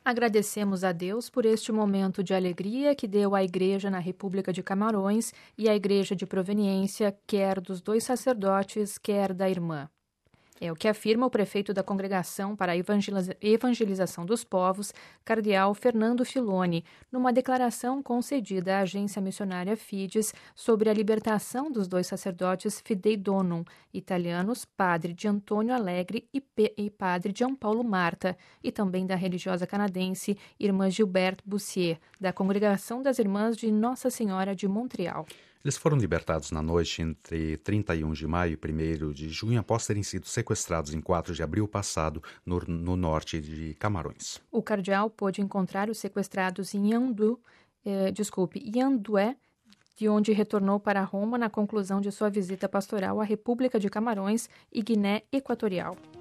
Agradecemos a Deus por este momento de alegria que deu à Igreja na República de Camarões e à Igreja de proveniência, quer dos dois sacerdotes, quer da irmã. É o que afirma o prefeito da Congregação para a Evangelização dos Povos, cardeal Fernando Filoni, numa declaração concedida à agência missionária Fides sobre a libertação dos dois sacerdotes Fidei Donum, italianos, padre Giantonio Alegre e padre Gianpaolo Marta, e também da religiosa canadense irmã Gilberte Bussier, da Congregação das Irmãs de Nossa Senhora de Montreal. Eles foram libertados na noite entre 31 de maio e 1º de junho após terem sido sequestrados em 4 de abril passado no norte de Camarões. O cardeal pôde encontrar os sequestrados em Yandué, de onde retornou para Roma na conclusão de sua visita pastoral à República de Camarões e Guiné Equatorial.